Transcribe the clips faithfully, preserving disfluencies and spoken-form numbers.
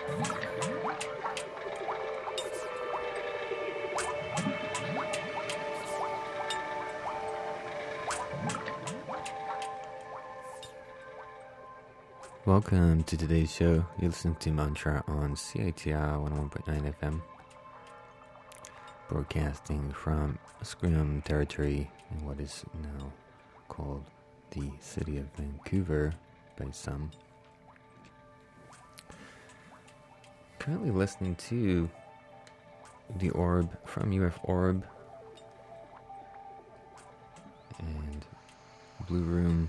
Welcome to today's show. You're listening to Mantra on C I T R one oh one point nine F M, broadcasting from Scrim territory in what is now called the city of Vancouver by some. Currently listening to The Orb from U F Orb and Blue Room.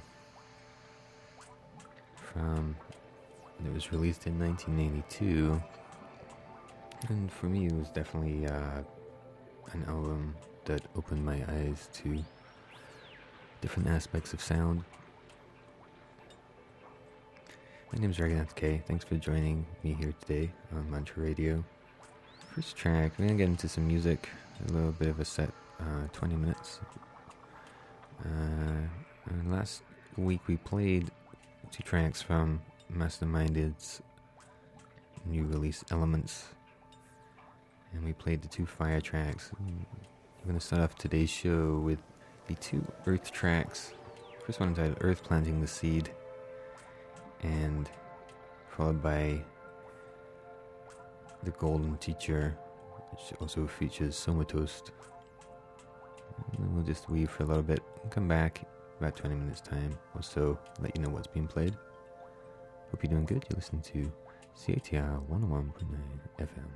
Um, it was released in nineteen eighty-two, and for me it was definitely uh, an album that opened my eyes to different aspects of sound. My name is Dragonath K. Thanks for joining me here today on Mantra Radio. First track, we're going to get into some music, a little bit of a set, uh, twenty minutes. Uh, and last week we played two tracks from Masterminded's new release Elements, and we played the two fire tracks. I'm going to start off today's show with the two earth tracks. First one entitled Earth Planting the Seed, and followed by The Golden Teacher, which also features Somatoast. And we'll just weave for a little bit and come back about twenty minutes time or so, let you know what's being played. Hope you're doing good. You're listening to C A T R one oh one point nine F M.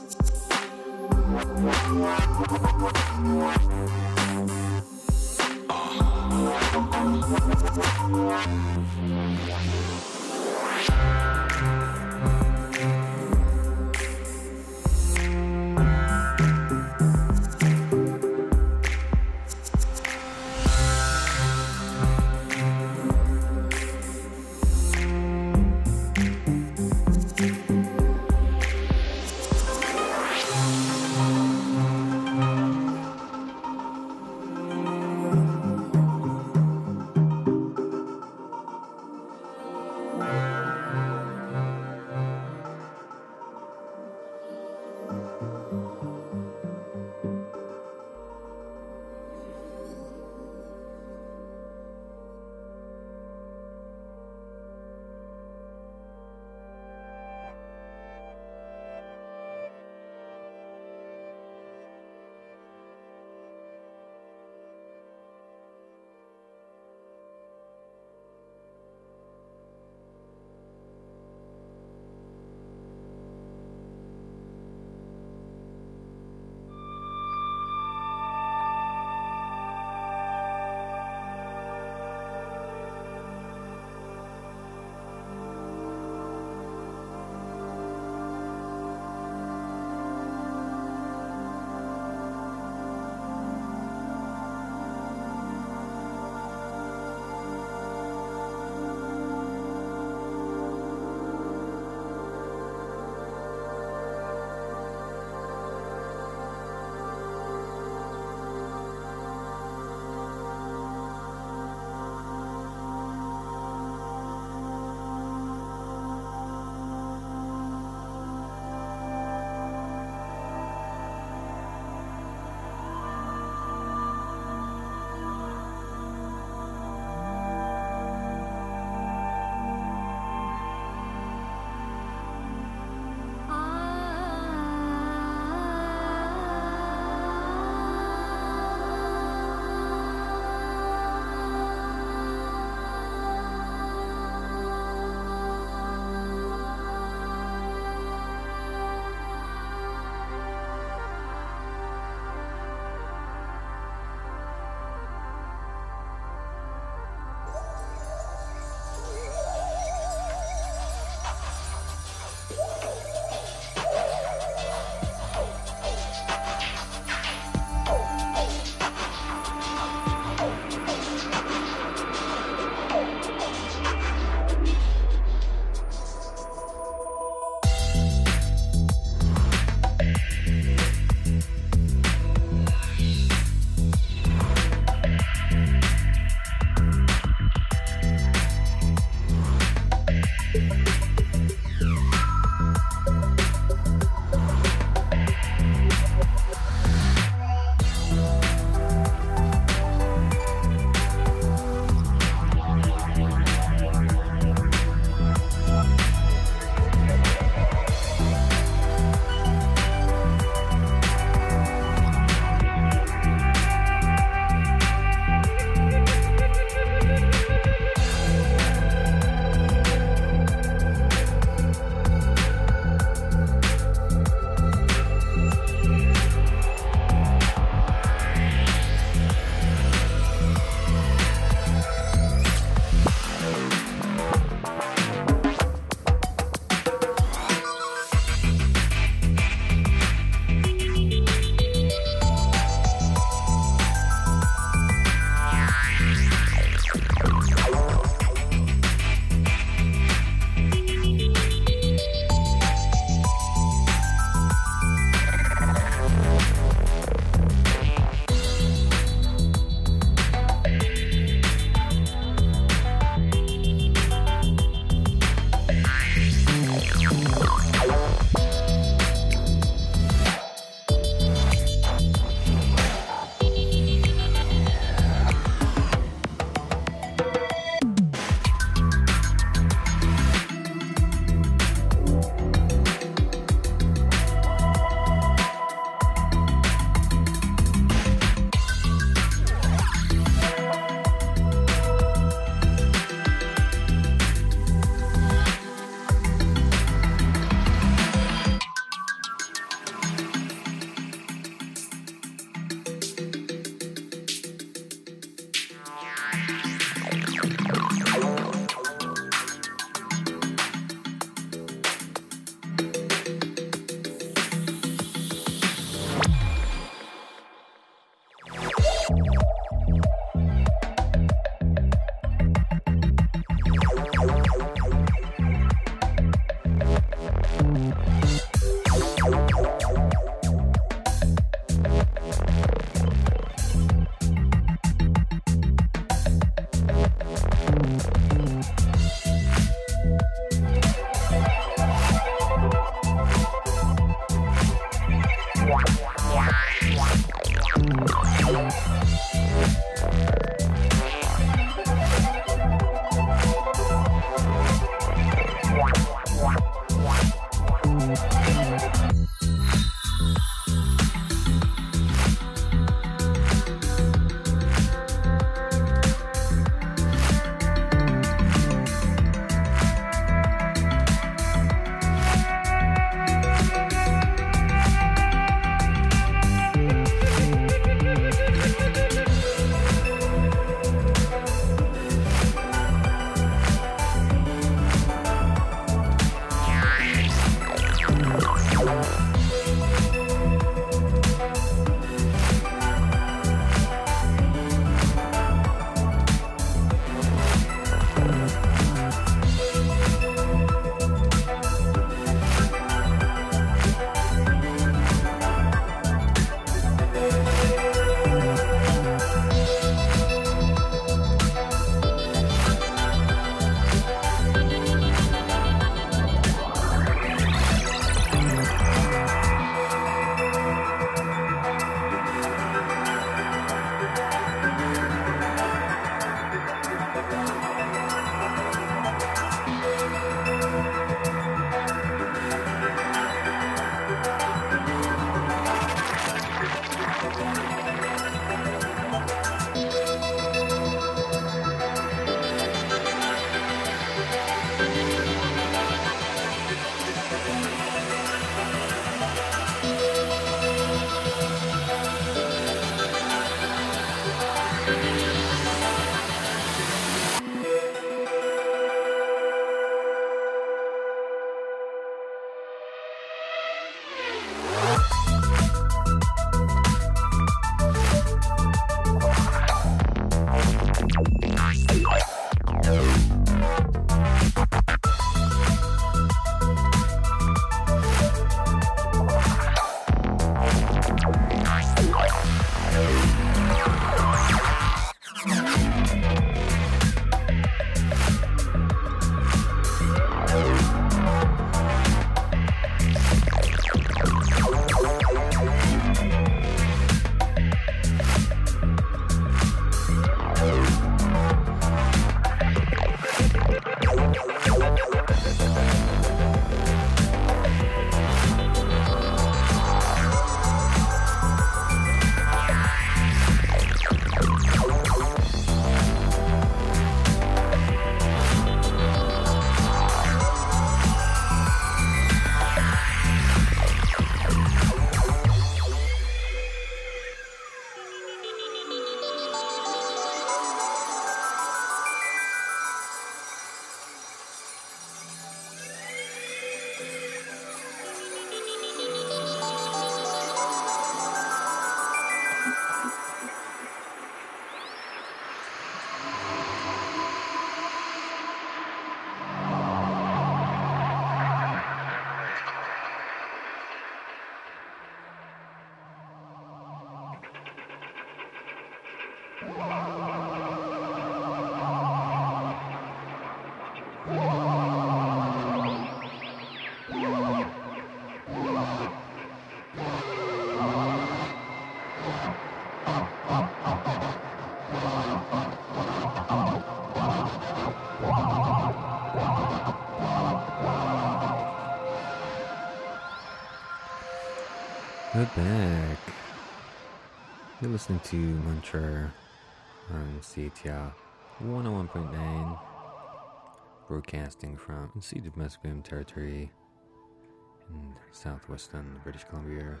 We're back. You're listening to Mantra on C A T R one oh one point nine, broadcasting from unceded Musqueam territory in southwestern British Columbia.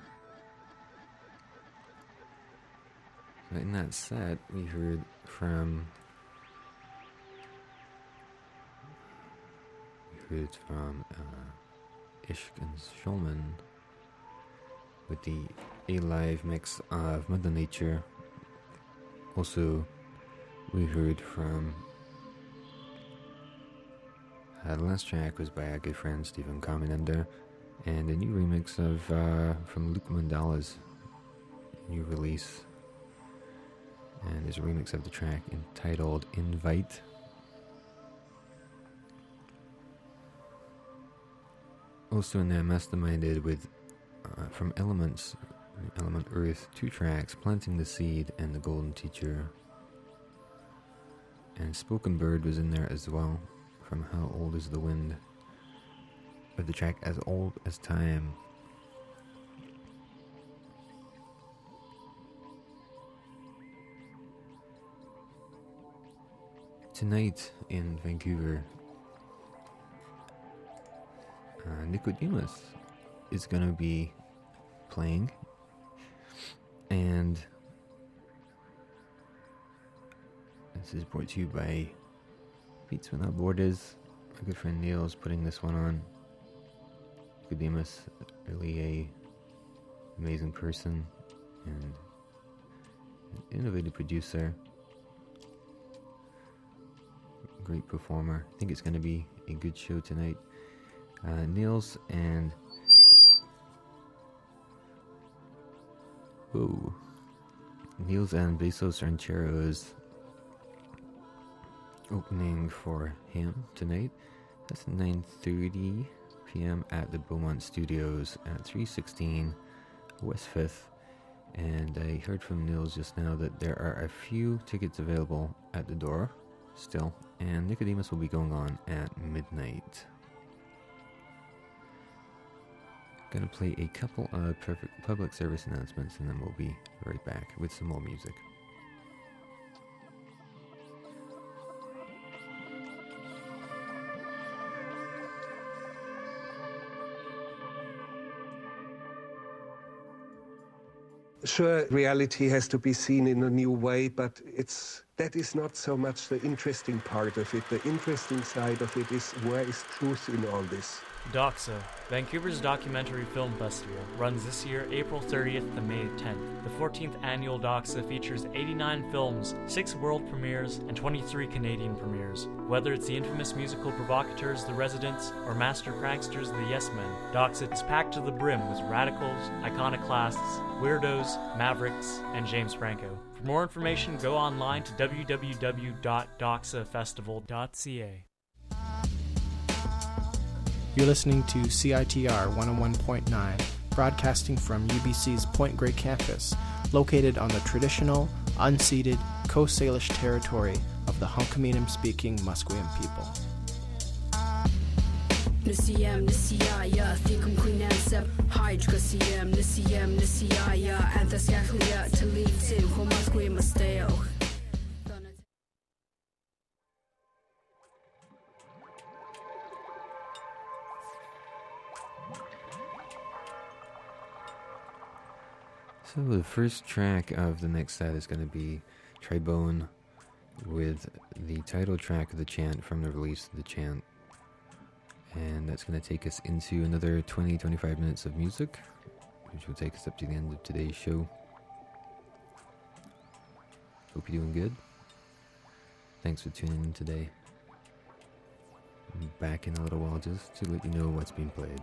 So in that set, we heard from we heard from uh, Ishq and Shulman with the A Live mix of Mother Nature. Also, we heard from uh, the last track was by our good friend Stephen Kaminanda, and a new remix of uh, from Luke Mandala's new release, and there's a remix of the track entitled Invite. Also in there, masterminded with Uh, from Elements, Element Earth, two tracks, Planting the Seed and The Golden Teacher. And Spoken Bird was in there as well, from How Old Is the Wind, with the track As Old as Time. Tonight in Vancouver, uh, Nicodemus is going to be playing, and this is brought to you by Beats Without Borders. My good friend Neil is putting this one on. Nicodemus, really a amazing person and an innovative producer, great performer. I think it's going to be a good show tonight. Uh, Niels and Whoa. Niels and Besos Rancheros opening for him tonight. That's nine thirty p.m. at the Beaumont Studios at three sixteen West fifth. And I heard from Niels just now that there are a few tickets available at the door still, and Nicodemus will be going on at midnight. Gonna play a couple of perfect public service announcements, and then we'll be right back with some more music. Sure, reality has to be seen in a new way, but it's that is not so much the interesting part of it. The interesting side of it is, where is truth in all this? Doxa, Vancouver's documentary film festival, runs this year April thirtieth to May tenth. The fourteenth annual Doxa features eighty-nine films, six world premieres, and twenty-three Canadian premieres. Whether it's the infamous musical provocateurs The Residents or master pranksters The Yes Men, Doxa is packed to the brim with radicals, iconoclasts, weirdos, mavericks, and James Franco. For more information, go online to w w w dot doxa festival dot c a. You're listening to C I T R one oh one point nine, broadcasting from U B C's Point Grey campus, located on the traditional, unceded Coast Salish territory of the Hunkaminam-speaking Musqueam people. Nisiyam nisiyaya thikum kuinam sep hydrocasiam nisiyam nisiyaya anthasyakhlia talitim homasqueam masteo. So the first track of the next set is going to be Tribone with the title track of the chant from the release of the chant. And that's going to take us into another twenty to twenty-five minutes of music, which will take us up to the end of today's show. Hope you're doing good. Thanks for tuning in today. I'm back in a little while just to let you know what's being played.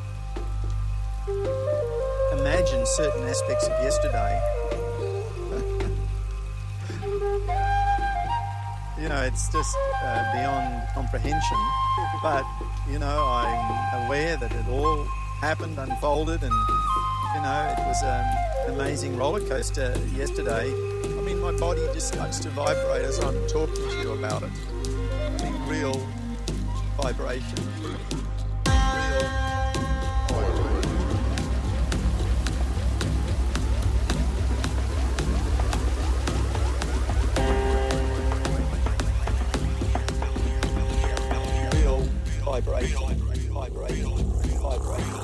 Certain aspects of yesterday. you know, it's just uh, beyond comprehension. But, you know, I'm aware that it all happened, unfolded, and, you know, it was um, an amazing roller coaster yesterday. I mean, my body just starts to vibrate as I'm talking to you about it. I mean, real vibration. Real vibration. Vibration, vibration, vibration, vibration.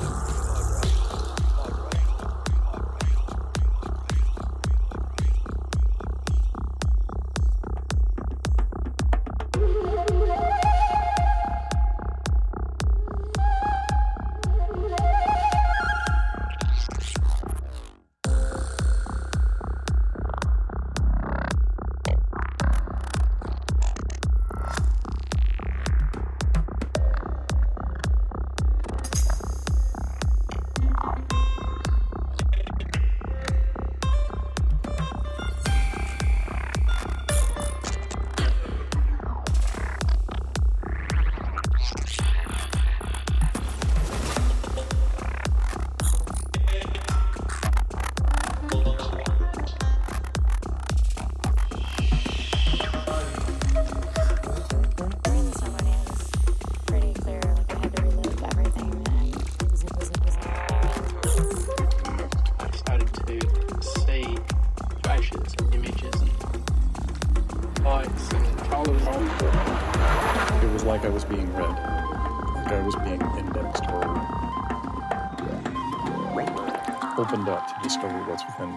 Like I was being read, like I was being indexed or opened up to discover what's within me.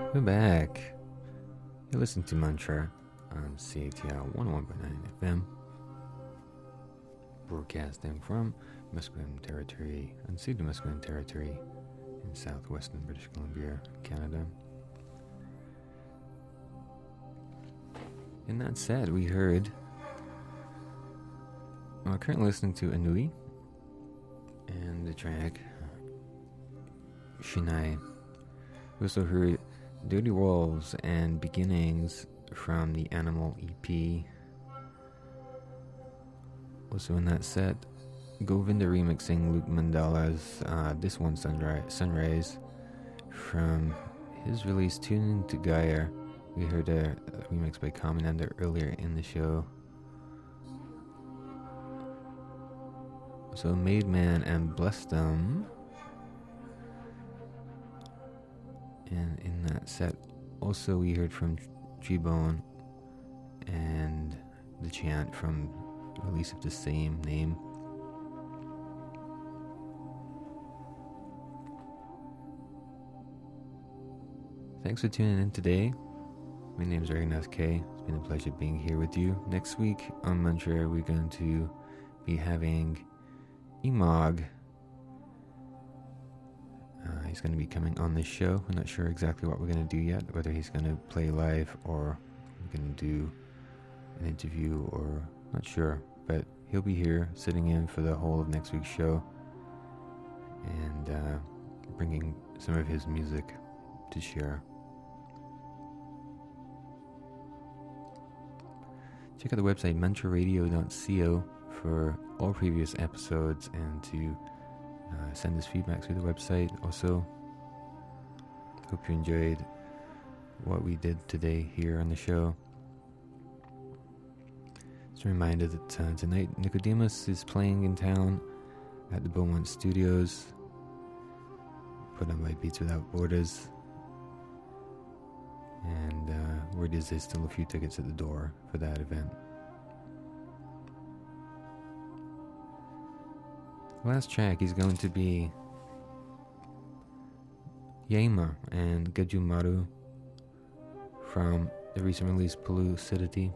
We're back. You're listening to Mantra on C A T R one oh one point nine F M, broadcasting from Musqueam Territory, unceded Musqueam Territory in southwestern British Columbia, Canada. And that said, we heard, well, we're currently listening to Anui and the track Shinai. We also heard Dirty Wolves and Beginnings from the Animal E P. Also in that set, Govinda remixing Luke Mandala's uh, This One Sunrise, Sunrise from his release Tune Into Gaia. We heard a, a remix by Commander earlier in the show. So Made Man and Blessed Them. And in that set, also we heard from G-Bone and the chant from the release of the same name. Thanks for tuning in today. My name is Raghunath K. It's been a pleasure being here with you. Next week on Mantra, we're going to be having Imog. Uh, he's going to be coming on this show. We're not sure exactly what we're going to do yet, whether he's going to play live or we're going to do an interview, or not sure. But he'll be here sitting in for the whole of next week's show and uh, bringing some of his music to share. Check out the website mantra radio dot co for all previous episodes and to uh, send us feedback through the website. Also, hope you enjoyed what we did today here on the show. Just a reminder that uh, tonight Nicodemus is playing in town at the Beaumont Studios, put on by Beats Without Borders. And uh, word is there's still a few tickets at the door for that event. Last track is going to be Yaima and Gajumaru from the recent release Pellucidity.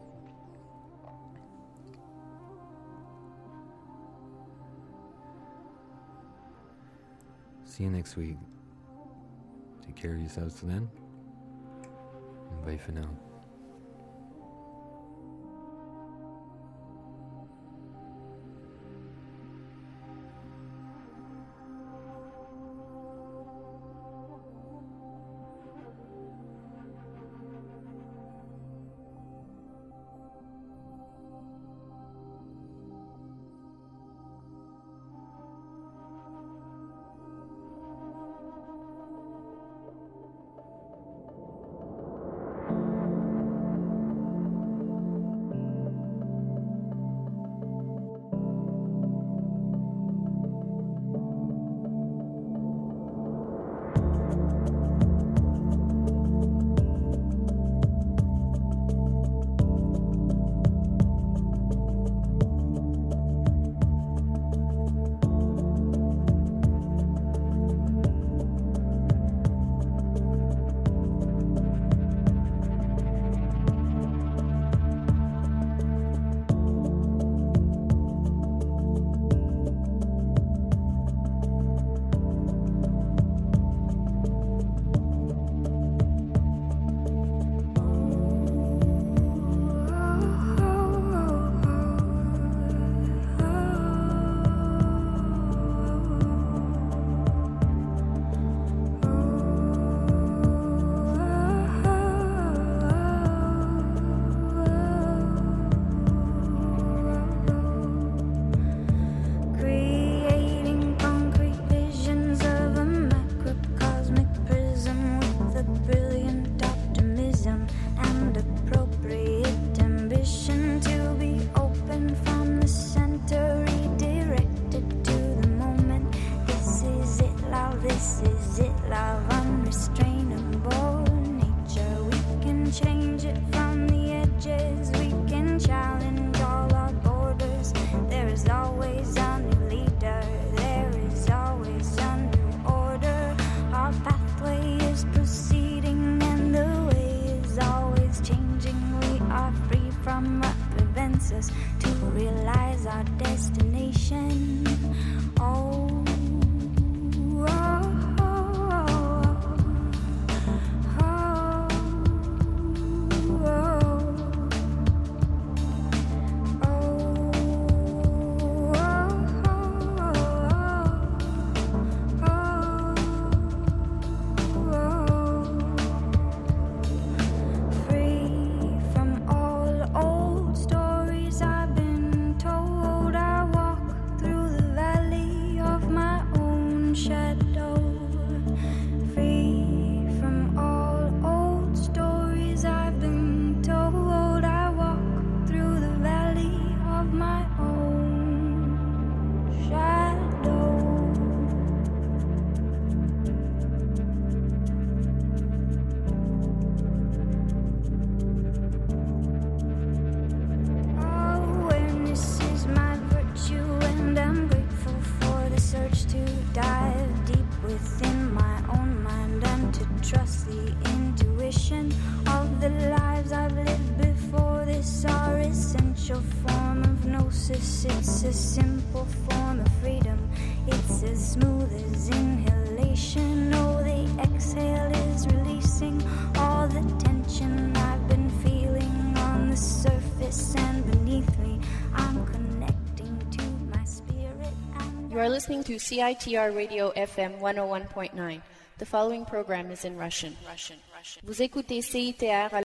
See you next week. Take care of yourselves till then. Bye for now. Proceeding and the lives I've lived before this are essential form of gnosis. It's a simple form of freedom. It's as smooth as inhalation. Oh, the exhale is releasing all the tension I've been feeling on the surface and beneath me. I'm connecting to my spirit. And you are listening to C I T R Radio F M one oh one point nine. The following program is in Russian. Russian. Russian. Vous écoutez C I T R